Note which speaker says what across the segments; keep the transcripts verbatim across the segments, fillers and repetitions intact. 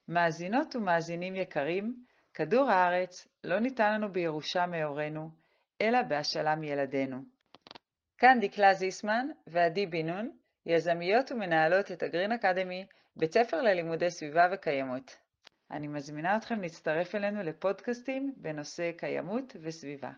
Speaker 1: מאזינות ומאזינים יקרים, כדור הארץ לא ניתן לנו בירושה מהורינו, אלא בהשאלה מילדינו. כאן דקלה זיסמן ועדי בן נון, יזמיות ומנהלות את הגרין אקדמי, בית ספר ללימודי סביבה וקיימות. אני מזמינה אתכם להצטרף אלינו לפודקאסטים בנושא קיימות וסביבה.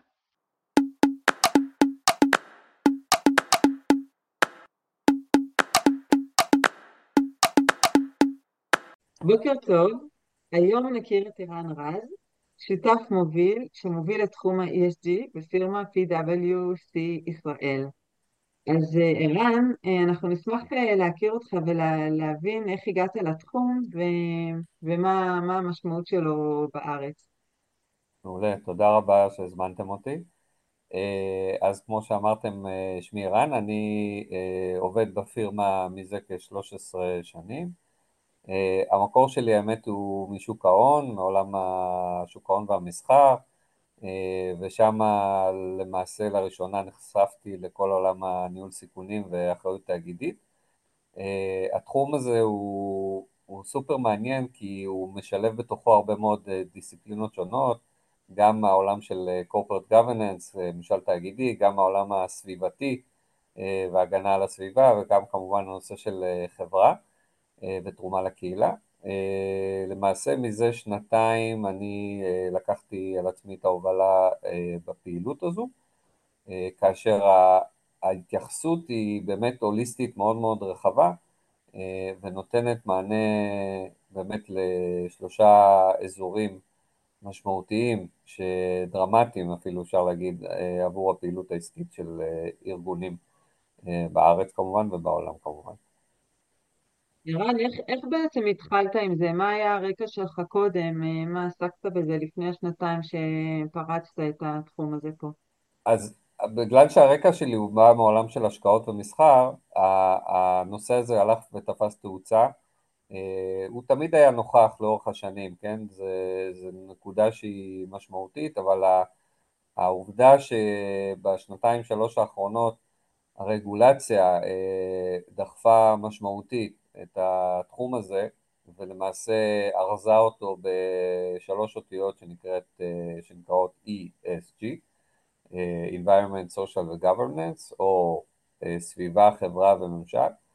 Speaker 1: בוקר טוב, היום נכיר את ערן רז, שותף מוביל שמוביל את תחום ה-אי אס ג'י בפירמה פי דאבליו סי ישראל. אז ערן, אנחנו נשמח להכיר אותך ולהבין איך הגעת לתחום ו- ומה מה המשמעות שלו בארץ.
Speaker 2: מעולה, תודה רבה שהזמנתם אותי. אז כמו שאמרתם, שמי ערן, אני עובד בפירמה מזה כ-שלוש עשרה שנים. המקור שלי, האמת, הוא משוק ההון, מעולם השוק ההון והמסחר, ושם למעשה לראשונה נחשפתי לכל עולם הניהול סיכונים ואחריות תאגידית. התחום הזה הוא, הוא סופר מעניין כי הוא משלב בתוכו הרבה מאוד דיסציפלינות שונות, גם העולם של corporate governance, ממשל תאגידי, גם העולם הסביבתי והגנה על הסביבה, וגם כמובן הנושא של חברה ותרומה לקהילה. למעשה מזה שנתיים אני לקחתי על עצמי את ההובלה בפעילות הזו, כאשר ההתייחסות היא באמת הוליסטית מאוד מאוד רחבה, ונותנת מענה באמת לשלושה אזורים משמעותיים, שדרמטיים אפילו אפשר להגיד, עבור הפעילות העסקית של ארגונים בארץ כמובן ובעולם כמובן.
Speaker 1: ערן, איך, איך בעצם התחלת עם זה? מה היה הרקע שלך קודם? מה עסקת בזה לפני השנתיים שפרצת את התחום הזה פה?
Speaker 2: אז בגלל שהרקע שלי הוא בא מעולם של השקעות ומסחר, הנושא הזה הלך ותפס תאוצה. הוא תמיד היה נוכח לאורך השנים, כן? זה, זה נקודה שהיא משמעותית, אבל העובדה שבשנתיים שלוש האחרונות הרגולציה דחפה משמעותית את התחום הזה, ולמעשה ארזה אותו בשלוש אותיות שנקראת, שנקראות אי אס ג'י, Environment, Social ו-Governance, או סביבה, חברה וממשל.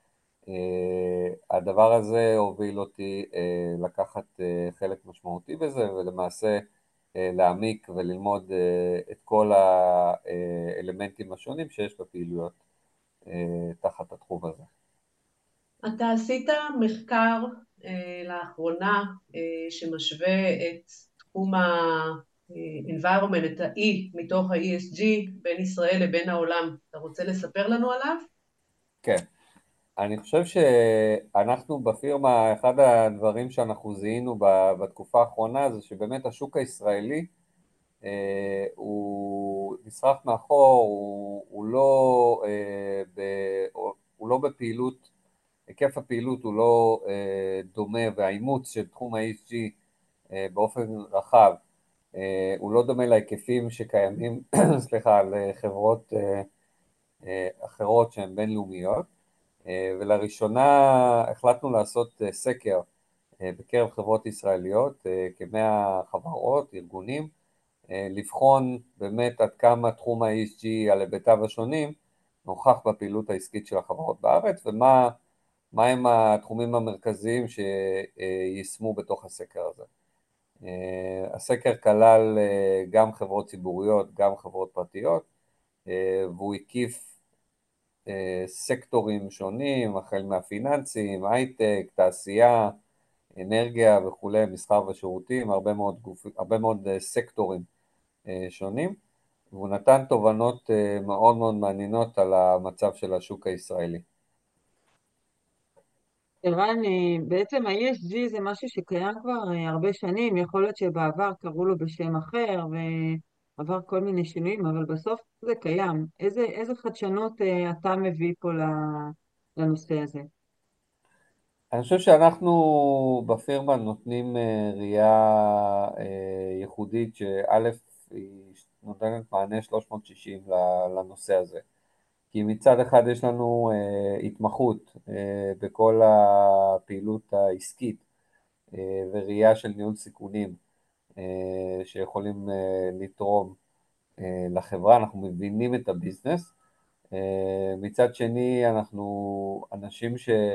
Speaker 2: הדבר הזה הוביל אותי לקחת חלק משמעותי בזה, ולמעשה להעמיק וללמוד את כל האלמנטים השונים שיש בפעילויות תחת התחום הזה.
Speaker 3: אתה עשית מחקר לאחרונה שמשווה את תחום ה-environment, את ה-E מתוך ה-אי אס ג'י בין ישראל לבין העולם. אתה רוצה לספר לנו עליו?
Speaker 2: כן. אני חושב שאנחנו בפירמה, אחד הדברים שאנחנו זיהינו בתקופה האחרונה זה שבאמת השוק הישראלי הוא נשרף מאחור, הוא, הוא, לא, ב, הוא לא בפעילות, היקף הפעילות הוא לא דומה, והאימוץ של תחום ה-אי אס ג'י באופן רחב הוא לא דומה להיקפים שקיימים, סליחה, לחברות אחרות שהן בינלאומיות. ולראשונה החלטנו לעשות סקר בקרב חברות ישראליות, כמאה חברות, ארגונים, לבחון באמת עד כמה תחום ה-אי אס ג'י על היבטיו השונים נוכח בפעילות העסקית של החברות בארץ, ומה מה הם התחומים המרכזיים שיישמו בתוך הסקר הזה. הסקר כלל גם חברות ציבוריות, גם חברות פרטיות, והוא הקיף סקטורים שונים, החל מהפיננסים, הייטק, תעשייה, אנרגיה וכולי, מסחר ושירותים, הרבה מאוד, גופ, הרבה מאוד סקטורים שונים, והוא נתן תובנות מאוד מאוד מעניינות על המצב של השוק הישראלי.
Speaker 1: ערן, בעצם ה-אי אס ג'י זה משהו שקיים כבר הרבה שנים, יכול להיות שבעבר קראו לו בשם אחר ועבר כל מיני שינויים, אבל בסוף זה קיים. איזה, איזה חדשנות אתה מביא פה לנושא הזה?
Speaker 2: אני חושב שאנחנו בפירמה נותנים ראייה ייחודית שא' היא נותנת מענה שלוש מאות שישים לנושא הזה. כי מצד אחד יש לנו התמחות בכל הפעילות העסקית וראייה של ניהול סיכונים שיכולים לתרום לחברה, אנחנו מבינים את הביזנס. מצד שני, אנחנו אנשים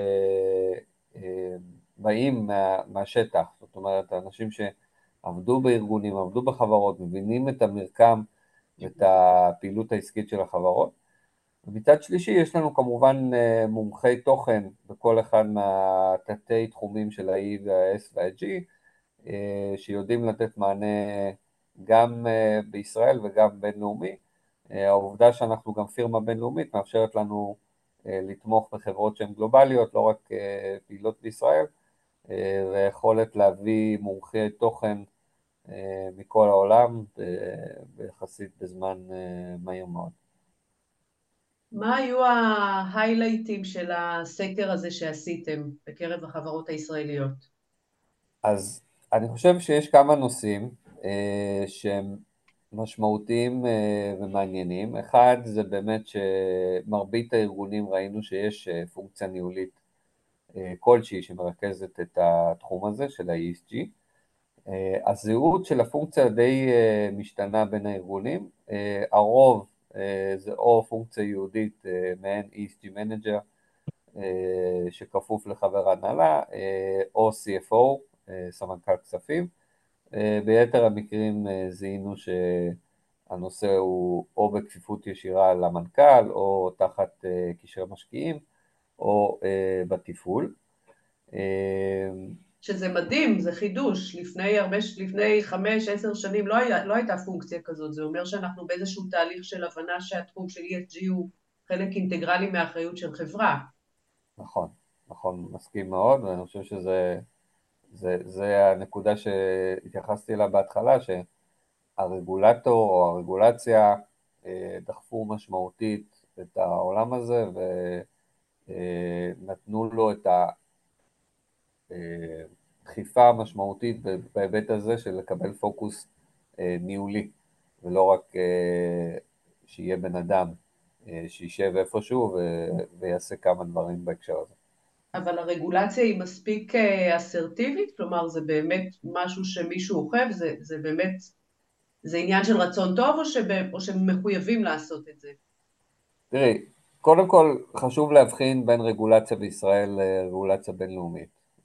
Speaker 2: שבאים מה, מהשטח, זאת אומרת, אנשים שעבדו בארגונים, עבדו בחברות, מבינים את המרקם ואת הפעילות העסקית של החברות. ומצד שלישי, יש לנו כמובן מומחי תוכן בכל אחד מהתתי תחומים של ה-E וה-S וה-G, שיודעים לתת מענה גם בישראל וגם בינלאומי. העובדה שאנחנו גם פירמה בינלאומית מאפשרת לנו לתמוך בחברות שהן גלובליות, לא רק פעילות בישראל, ויכולת להביא מומחי תוכן מכל העולם ביחסית בזמן מהיר מאוד.
Speaker 3: מה היו ההיילייטים של הסקר הזה שעשיתם בקרב החברות הישראליות?
Speaker 2: אז אני חושב שיש כמה נושאים אה, שהם משמעותיים אה, ומעניינים. אחד זה באמת שמרבית הארגונים ראינו שיש אה, פונקציה ניהולית אה, כלשהי שמרכזת את התחום הזה של ה-E S G. אה, הזהות של הפונקציה די אה, משתנה בין הארגונים. אה, הרוב אה, זה או פונקציה יהודית אה, מעין E S G מנג'ר, שכפוף לחבר הנהלה, או C F O, סמנכ"ל כספים. ביתר המקרים זיהינו שהנושא הוא או בכפיפות ישירה למנכ"ל, או תחת קשרי משקיעים, או בתפעול.
Speaker 3: שזה מדהים, זה חידוש. לפני הרבה, לפני חמש, עשר שנים לא, היה, לא הייתה פונקציה כזאת. זה אומר שאנחנו באיזשהו תהליך של הבנה שהתחום של E S G הוא חלק אינטגרלי מהאחריות של חברה.
Speaker 2: נכון, נכון, מסכים מאוד, ואני חושב שזה זה, זה הנקודה שהתייחסתי אליה בהתחלה, שהרגולטור או הרגולציה דחפו משמעותית את העולם הזה, ונתנו לו את הדחיפה המשמעותית בהיבט הזה של לקבל פוקוס ניהולי, ולא רק שיהיה בן אדם שישב איפשהו ויעשה כמה דברים בהקשר הזה. אבל
Speaker 3: הרגולציה היא מספיק אסרטיבית? כלומר, זה באמת משהו שמישהו אוכף? זה, זה באמת, זה עניין של רצון טוב או, שבא, או שמחויבים לעשות את זה?
Speaker 2: תראי, קודם כל חשוב להבחין בין רגולציה בישראל לרגולציה בינלאומית.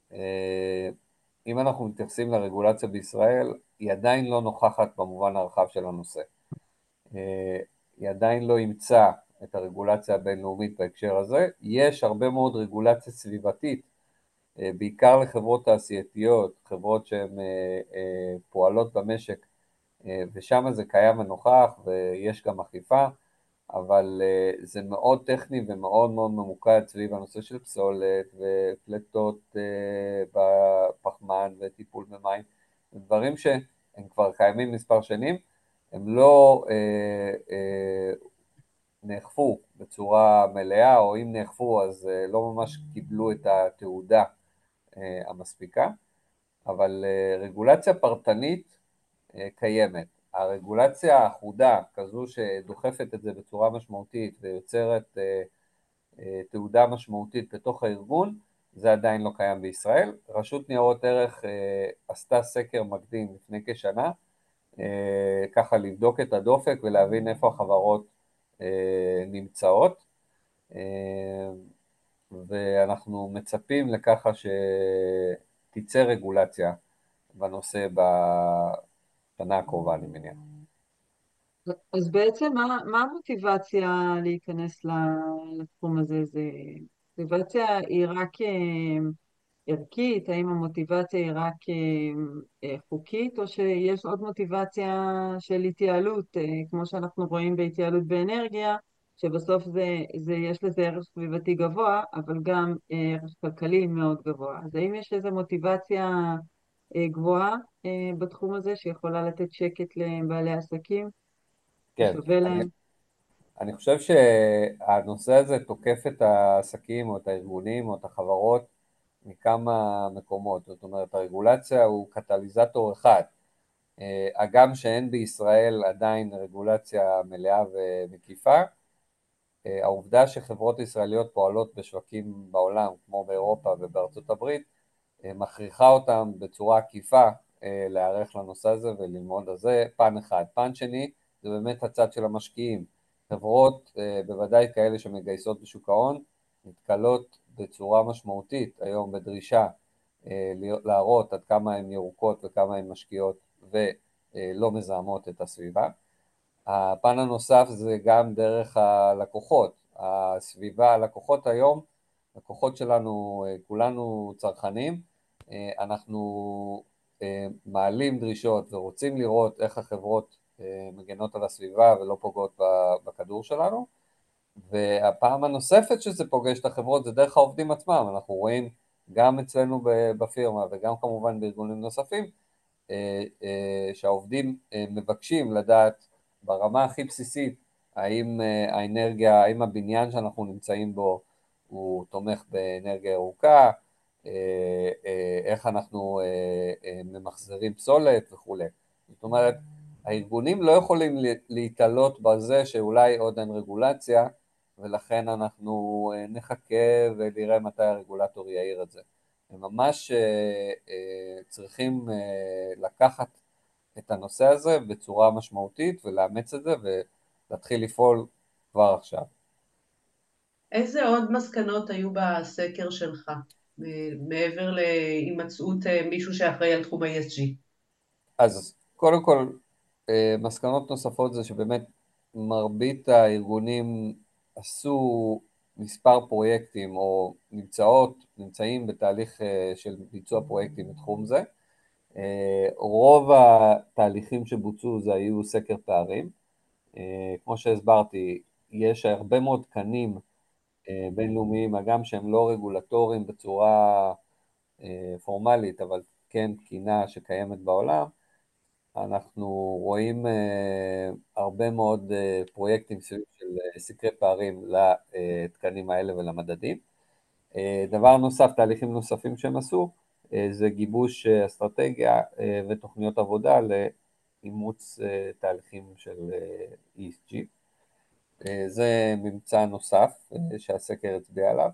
Speaker 2: אם אנחנו מתייחסים לרגולציה בישראל, היא עדיין לא נוכחת במובן הרחב של הנושא. היא עדיין לא אימצה את הרגולציה הבינלאומית בהקשר הזה. יש הרבה מאוד רגולציה סביבתית, בעיקר לחברות תעשייתיות, חברות שהן פועלות במשק, ושם זה קיים ונוכח ויש גם אכיפה, אבל זה מאוד טכני ומאוד מאוד ממוקד סביב הנושא של פסולת ופלטות בפחמן וטיפול במים, דברים שהם כבר קיימים מספר שנים, הם לא אה, אה, נאכפו בצורה מלאה, או אם נאכפו אז אה, לא ממש קיבלו את התעודה אה, המספיקה, אבל אה, רגולציה פרטנית אה, קיימת. הרגולציה האחודה, כזו שדוחפת את זה בצורה משמעותית ויוצרת אה, אה, תעודה משמעותית בתוך הארגון, זה עדיין לא קיים בישראל. רשות ניירות ערך אה, עשתה סקר מקדים לפני כשנה, אה, ככה לבדוק את הדופק ולהבין איפה החברות אה, נמצאות, אה, ואנחנו מצפים לככה שתצא רגולציה בנושא בשנה הקרובה, אני מניח.
Speaker 1: אז בעצם מה, מה המוטיבציה להיכנס לתחום הזה? זה מוטיבציה היא רק אה, ערכית? האם המוטיבציה היא רק אה, אה, חוקית, או שיש עוד מוטיבציה של התייעלות, אה, כמו שאנחנו רואים בהתייעלות באנרגיה, שבסוף זה, זה, יש לזה ערך סביבתי גבוה, אבל גם אה, ערך כלכלי מאוד גבוה. אז האם יש איזו מוטיבציה אה, גבוהה אה, בתחום הזה שיכולה לתת שקט לבעלי עסקים?
Speaker 2: כן,
Speaker 1: שווה
Speaker 2: אני,
Speaker 1: להם.
Speaker 2: אני חושב שהנושא הזה תוקף את העסקים או את הארגונים או את החברות מכמה מקומות. זאת אומרת, הרגולציה הוא קטליזטור אחד. הגם שאין בישראל עדיין רגולציה מלאה ומקיפה, העובדה שחברות ישראליות פועלות בשווקים בעולם, כמו באירופה ובארצות הברית, מכריחה אותם בצורה עקיפה להיערך לנושא הזה וללמוד על זה, פן אחד. פן שני, זה באמת הצד של המשקיעים. חברות, בוודאי כאלה שמגייסות בשוק ההון, נתקלות בצורה משמעותית היום בדרישה להראות עד כמה הן ירוקות וכמה הן משקיעות ולא מזהמות את הסביבה. הפן הנוסף זה גם דרך הלקוחות. הסביבה, הלקוחות היום, לקוחות שלנו, כולנו צרכנים, אנחנו מעלים דרישות ורוצים לראות איך החברות מגנות על הסביבה ולא פוגעות בכדור שלנו, והפעם הנוספת שזה פוגש את החברות זה דרך העובדים עצמם. אנחנו רואים גם אצלנו בפירמה וגם כמובן בארגונים נוספים, שהעובדים מבקשים לדעת ברמה הכי בסיסית, האם האנרגיה, האם הבניין שאנחנו נמצאים בו הוא תומך באנרגיה ירוקה, איך אנחנו ממחזרים פסולת וכו'. זאת אומרת, הארגונים לא יכולים להתעלות בזה שאולי עוד אין רגולציה, ולכן אנחנו נחכה ונראה מתי הרגולטור יעיר את זה. הם ממש צריכים לקחת את הנושא הזה בצורה משמעותית ולאמץ את זה ולהתחיל לפעול כבר עכשיו.
Speaker 3: איזה עוד מסקנות היו בסקר שלך, מעבר להימצאות מישהו שאחראי על תחום ה-E S G?
Speaker 2: אז קודם כל, מסקנות נוספות זה שבאמת מרבית הארגונים עשו מספר פרויקטים או נמצאות, נמצאים בתהליך של ביצוע פרויקטים בתחום זה. רוב התהליכים שבוצעו זה היו סקר פערים. כמו שהסברתי, יש הרבה מאוד תקנים בינלאומיים, גם שהם לא רגולטוריים בצורה פורמלית, אבל כן תקינה שקיימת בעולם. אנחנו רואים הרבה מאוד פרויקטים של סקרי פערים לתקנים האלה ולמדדים. דבר נוסף, תהליכים נוספים שהם עשו, זה גיבוש אסטרטגיה ותוכניות עבודה לאימוץ תהליכים של E S G. זה ממצא נוסף שהסקר הצביע עליו.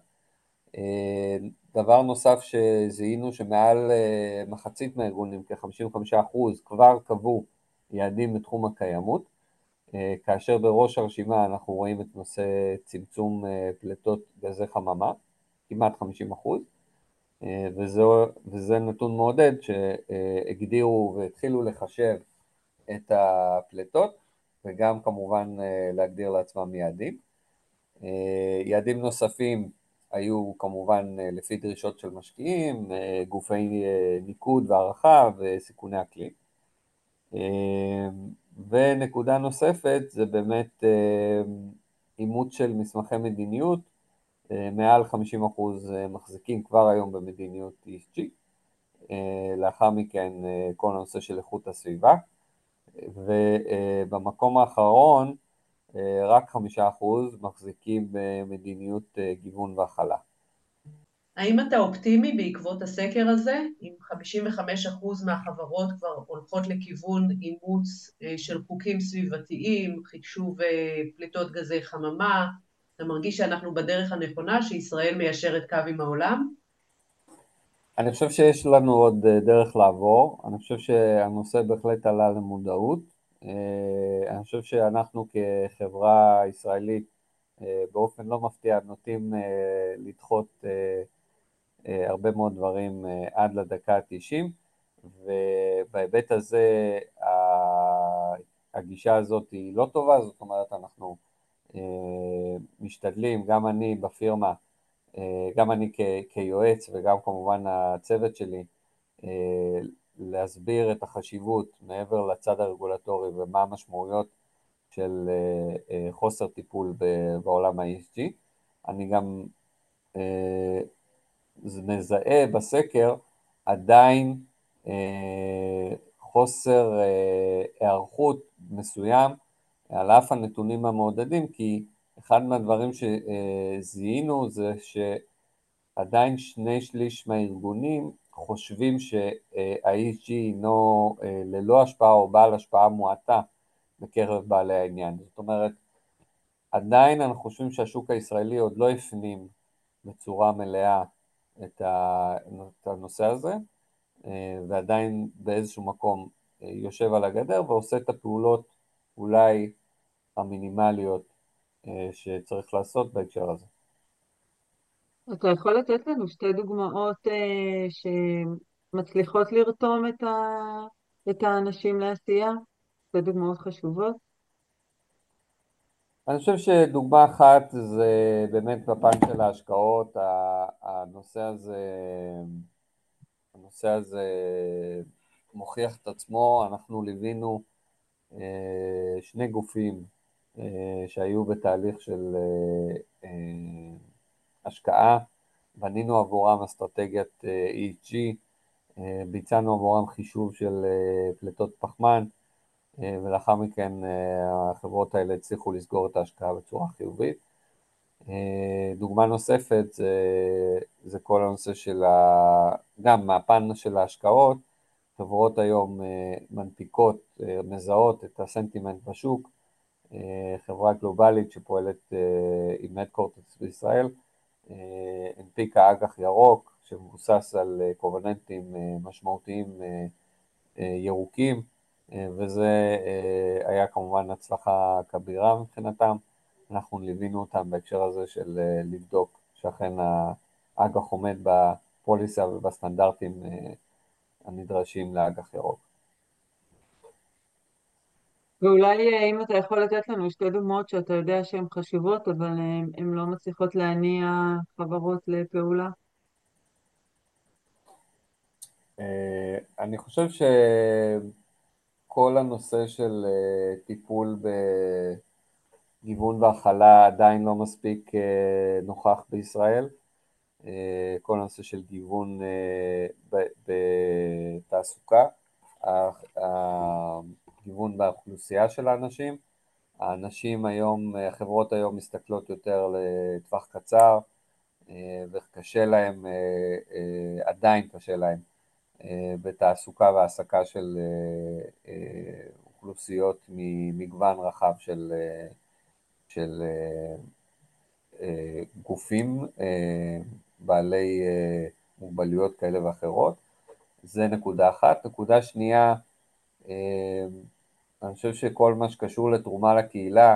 Speaker 2: דבר נוסף שזיהינו שמעל מחצית מהארגונים, כ-חמישים וחמישה אחוז, כבר קבעו יעדים בתחום הקיימות, כאשר בראש הרשימה אנחנו רואים את נושא צמצום פליטות גזי חממה, כמעט חמישים אחוז, וזה, וזה נתון מעודד שהגדירו והתחילו לחשב את הפליטות, וגם כמובן להגדיר לעצמם יעדים. יעדים נוספים היו כמובן לפי דרישות של משקיעים, גופי ניקוד והערכה וסיכוני אקלים. ונקודה נוספת זה באמת אימוץ של מסמכי מדיניות, מעל חמישים אחוז מחזיקים כבר היום במדיניות E S G, לאחר מכן כל הנושא של איכות הסביבה, ובמקום האחרון רק חמישה אחוז מחזיקים במדיניות גיוון והכלה.
Speaker 3: האם אתה אופטימי בעקבות הסקר הזה? אם חמישים וחמישה אחוז מהחברות כבר הולכות לכיוון אימוץ של חוקים סביבתיים, חישוב פליטות גזי חממה, אתה מרגיש שאנחנו בדרך הנכונה, שישראל מיישרת קו עם העולם?
Speaker 2: אני חושב שיש לנו עוד דרך לעבור, אני חושב שהנושא בהחלט עלה למודעות, אני חושב שאנחנו כחברה ישראלית באופן לא מפתיע נוטים לדחות הרבה מאוד דברים עד לדקה ה-תשעים, ובהיבט הזה הגישה הזאת היא לא טובה. זאת אומרת, אנחנו משתדלים, גם אני בפירמה, גם אני כיועץ וגם כמובן הצוות שלי, להסביר את החשיבות מעבר לצד הרגולטורי ומה המשמעויות של חוסר טיפול בעולם ה-E S G. אני גם מזהה בסקר עדיין חוסר הערכות מסוים על אף הנתונים המעודדים, כי אחד מהדברים שזיהינו זה שעדיין שני שליש מהארגונים חושבים שה-E S G אינו ללא השפעה או בעל השפעה מועטה בקרב בעלי העניין. זאת אומרת, עדיין אנחנו חושבים שהשוק הישראלי עוד לא הפנים בצורה מלאה את הנושא הזה, ועדיין באיזשהו מקום יושב על הגדר ועושה את הפעולות אולי המינימליות שצריך לעשות בהקשר הזה.
Speaker 1: אתה יכול לתת לנו שתי דוגמאות אה, שמצליחות לרתום את, ה... את האנשים לעשייה? שתי דוגמאות חשובות.
Speaker 2: אני חושב שדוגמה אחת זה באמת בפן של ההשקעות, הנושא הזה, הנושא הזה מוכיח את עצמו. אנחנו ליווינו שני גופים שהיו בתהליך של השקעה, בנינו עבורם אסטרטגיית E S G, ביצענו עבורם חישוב של פליטות פחמן, ולאחר מכן החברות האלה הצליחו לסגור את ההשקעה בצורה חיובית. דוגמה נוספת זה, זה כל הנושא של, ה, גם מהפן של ההשקעות, חברות היום מנפיקות, מזהות את הסנטימנט בשוק, חברה גלובלית שפועלת עם הדקורטרס בישראל, הנפיקה אג"ח ירוק שמבוסס על קובננטים משמעותיים ירוקים, וזה היה כמובן הצלחה כבירה מבחינתם. אנחנו ליווינו אותם בהקשר הזה של לבדוק שאכן האג"ח עומד בפוליסה ובסטנדרטים הנדרשים לאג"ח ירוק.
Speaker 1: ואולי אם אתה יכול לתת לנו שתי דוגמאות שאתה יודע שהן חשובות, אבל הן לא מצליחות להניע חברות לפעולה.
Speaker 2: אני חושב שכל הנושא של טיפול בגיוון והכלה עדיין לא מספיק נוכח בישראל. כל הנושא של גיוון בתעסוקה, הגיוון באוכלוסייה של האנשים. האנשים היום, החברות היום מסתכלות יותר לטווח קצר, וקשה להם, עדיין קשה להם, בתעסוקה והעסקה של אוכלוסיות ממגוון רחב של, של גופים בעלי מוגבלויות כאלה ואחרות. זה נקודה אחת. נקודה שנייה, אני חושב שכל מה שקשור לתרומה לקהילה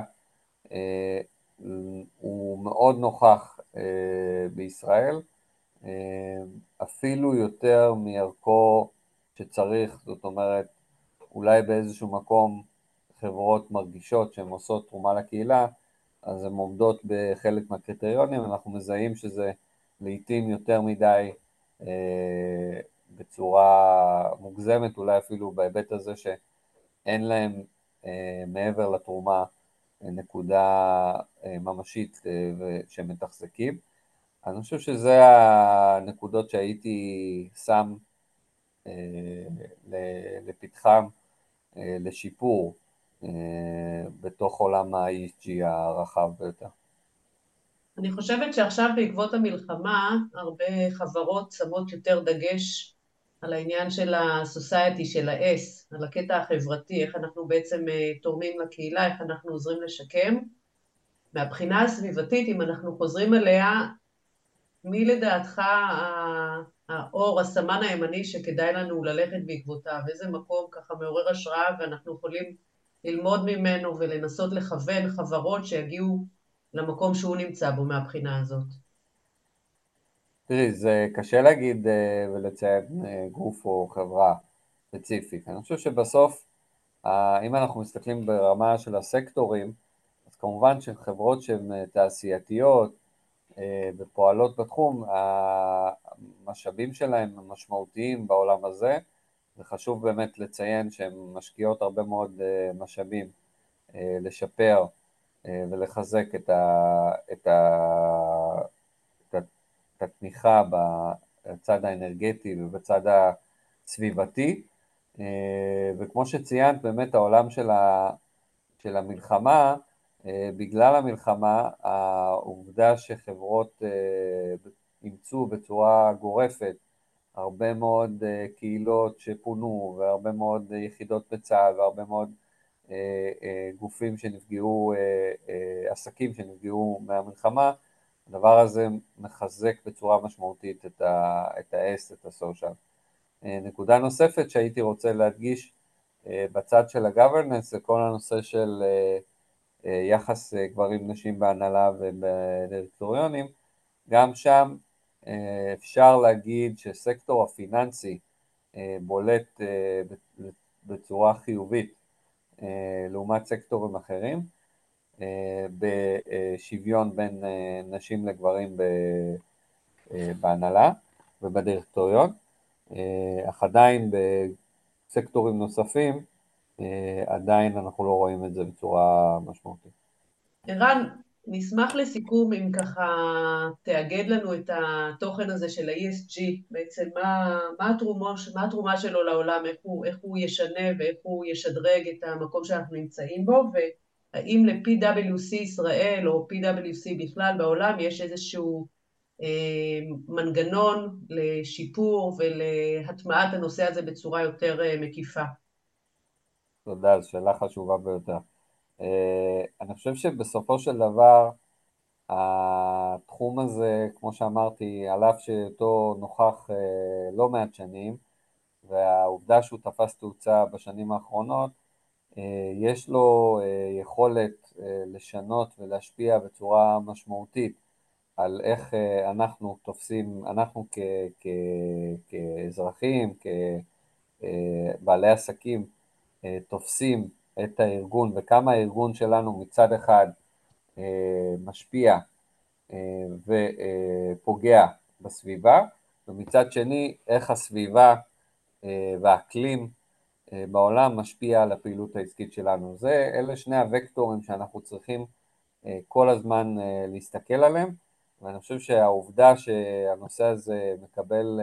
Speaker 2: הוא מאוד נוכח בישראל, אפילו יותר מערכו שצריך. זאת אומרת, אולי באיזשהו מקום חברות מרגישות שהן עושות תרומה לקהילה, אז הן עומדות בחלק מהקריטריונים, אנחנו מזהים שזה לעתים יותר מדי אה, בצורה מוגזמת, אולי אפילו בהיבט הזה שאין להם אה, מעבר לתרומה נקודה אה, ממשית אה, שמתחזקים. אני חושב שזה הנקודות שהייתי שם אה, לפתחם אה, לשיפור אה, בתוך עולם ה-E S G הרחב ביותר.
Speaker 3: אני חושבת שעכשיו בעקבות המלחמה, הרבה חברות שמות יותר דגש על העניין של ה-society, של ה-S, על הקטע החברתי, איך אנחנו בעצם תורמים לקהילה, איך אנחנו עוזרים לשקם. מהבחינה הסביבתית, אם אנחנו חוזרים אליה, מי לדעתך האור, הסמן הימני שכדאי לנו ללכת בעקבותיו? איזה מקום ככה מעורר השראה ואנחנו יכולים ללמוד ממנו ולנסות לכוון חברות שיגיעו למקום שהוא נמצא בו מהבחינה הזאת?
Speaker 2: תראי, זה קשה להגיד ולציין גוף או חברה ספציפית. אני חושב שבסוף, אם אנחנו מסתכלים ברמה של הסקטורים, אז כמובן שחברות שהן תעשייתיות ופועלות בתחום, המשאבים שלהם משמעותיים בעולם הזה, וחשוב באמת לציין שהן משקיעות הרבה מאוד משאבים לשפר ולחזק את ה... את ה... את התמיכה בצד האנרגטי ובצד הסביבתי, וכמו שציינת, באמת העולם של, ה, של המלחמה, בגלל המלחמה, העובדה שחברות אימצו בצורה גורפת הרבה מאוד קהילות שפונו, והרבה מאוד יחידות בצה"ל, והרבה מאוד גופים שנפגעו, עסקים שנפגעו מהמלחמה, הדבר הזה מחזק בצורה משמעותית את ה-S, את ה-social. נקודה נוספת שהייתי רוצה להדגיש בצד של ה-governance, זה כל הנושא של יחס גברים נשים בהנהלה ובדירקטוריונים. גם שם אפשר להגיד שסקטור הפיננסי בולט בצורה חיובית לעומת סקטורים אחרים, בשוויון בין נשים לגברים בהנהלה ובדירקטוריון, אך עדיין בסקטורים נוספים עדיין אנחנו לא רואים את זה בצורה משמעותית.
Speaker 3: ערן, נשמח לסיכום אם ככה תאגד לנו את התוכן הזה של ה-E S G, בעצם מה, מה, התרומה, מה התרומה שלו לעולם, איך הוא, איך הוא ישנה ואיך הוא ישדרג את המקום שאנחנו נמצאים בו, והאם ל-P W C ישראל או P W C בכלל בעולם יש איזשהו אה, מנגנון לשיפור ולהטמעת הנושא הזה בצורה יותר אה, מקיפה.
Speaker 2: תודה, זו שאלה חשובה ביותר. אני חושב שבסופו של דבר, התחום הזה, כמו שאמרתי, על אף שאותו נוכח לא מעט שנים, והעובדה שהוא תפס תאוצה בשנים האחרונות, יש לו יכולת לשנות ולהשפיע בצורה משמעותית על איך אנחנו תופסים, אנחנו כ, כ, כאזרחים, כבעלי עסקים, תופסים את הארגון, וכמה הארגון שלנו מצד אחד משפיע ופוגע בסביבה, ומצד שני איך הסביבה והאקלים בעולם משפיע על הפעילות העסקית שלנו. זה, אלה שני הוקטורים שאנחנו צריכים כל הזמן להסתכל עליהם, ואני חושב שהעובדה שהנושא הזה מקבל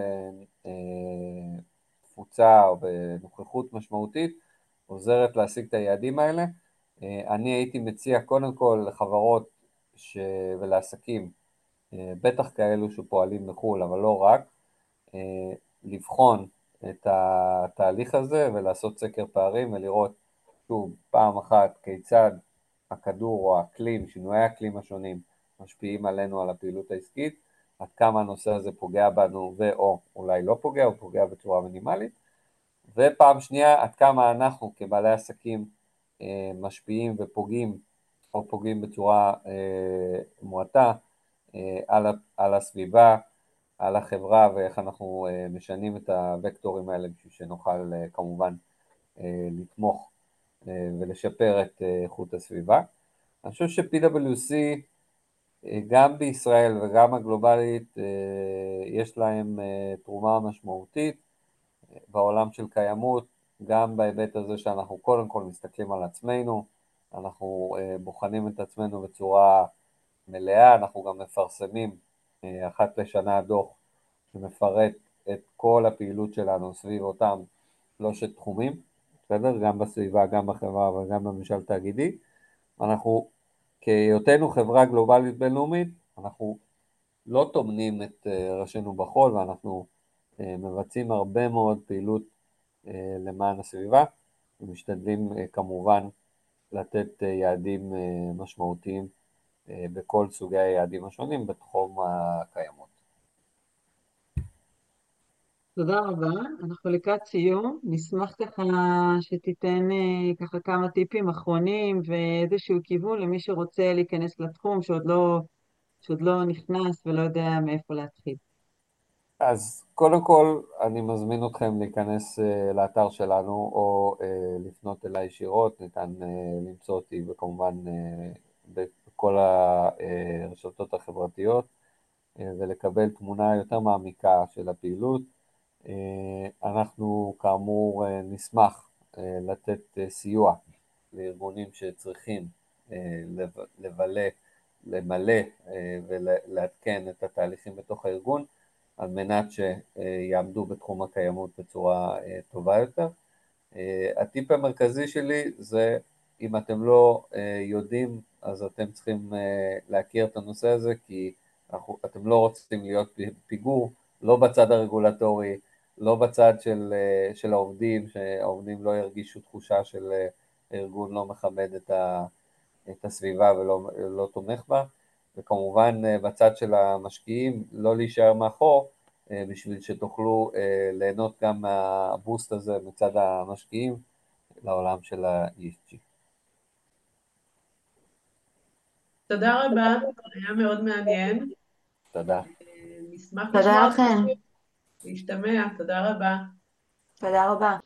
Speaker 2: תפוצה או בנוכחות משמעותית, עוזרת להשיג את היעדים האלה. אני הייתי מציע קודם כל לחברות ש... ולעסקים, בטח כאלו שפועלים בחו"ל, אבל לא רק, לבחון את התהליך הזה ולעשות סקר פערים ולראות שוב פעם אחת כיצד הכדור או האקלים, שינויי האקלים השונים משפיעים עלינו על הפעילות העסקית, עד כמה הנושא הזה פוגע בנו ואו אולי לא פוגע או פוגע בצורה מינימלית, ופעם שנייה עד כמה אנחנו כבעלי עסקים משפיעים ופוגעים או פוגעים בצורה מועטה על, על הסביבה, על החברה, ואיך אנחנו משנים את הוקטורים האלה בשביל שנוכל כמובן לתמוך ולשפר את איכות הסביבה. אני חושב ש-P W C גם בישראל וגם הגלובלית יש להם תרומה משמעותית בעולם של קיימות, גם בהיבט הזה שאנחנו קודם כל מסתכלים על עצמנו, אנחנו בוחנים את עצמנו בצורה מלאה, אנחנו גם מפרסמים אחת לשנה דוח שמפרט את כל הפעילות שלנו סביב אותם שלושת תחומים, בסדר? גם בסביבה, גם בחברה וגם בממשל תאגידי. אנחנו, כהיותנו חברה גלובלית בינלאומית, אנחנו לא טומנים את ראשינו בחול, ואנחנו מבצעים הרבה מאוד פעילות למען הסביבה, ומשתדלים כמובן לתת יעדים משמעותיים בכל סוגי היעדים השונים בתחום הקיימות.
Speaker 1: תודה רבה, אנחנו לקראת סיום, נשמח ככה שתיתן ככה כמה טיפים אחרונים ואיזשהו כיוון למי שרוצה להיכנס לתחום שעוד לא, שעוד לא נכנס ולא יודע מאיפה להתחיל.
Speaker 2: אז קודם כל אני מזמין אתכם להיכנס לאתר שלנו או לפנות אליי ישירות, ניתן למצוא אותי וכמובן בכל הרשתות החברתיות ולקבל תמונה יותר מעמיקה של הפעילות. אנחנו כאמור נשמח לתת סיוע לארגונים שצריכים לבלה, למלא ולעדכן את התהליכים בתוך הארגון, על מנת שיעמדו בתחום הקיימות בצורה טובה יותר. הטיפ המרכזי שלי זה, אם אתם לא יודעים, אז אתם צריכים להכיר את הנושא הזה, כי אתם לא רוצים להיות פיגור, לא בצד הרגולטורי, לא בצד של, של העובדים, שהעובדים לא ירגישו תחושה של ארגון לא מכבד את, ה, את הסביבה ולא לא תומך בה, וכמובן בצד של המשקיעים לא להישאר מאחור, בשביל שתוכלו ליהנות גם מהבוסט הזה מצד המשקיעים לעולם של ה-E S G.
Speaker 3: תודה רבה, היה מאוד מעניין.
Speaker 2: תודה.
Speaker 3: נשמח
Speaker 4: תודה
Speaker 3: לשמוע
Speaker 4: לכם.
Speaker 3: להשתמע, תודה רבה.
Speaker 4: תודה רבה.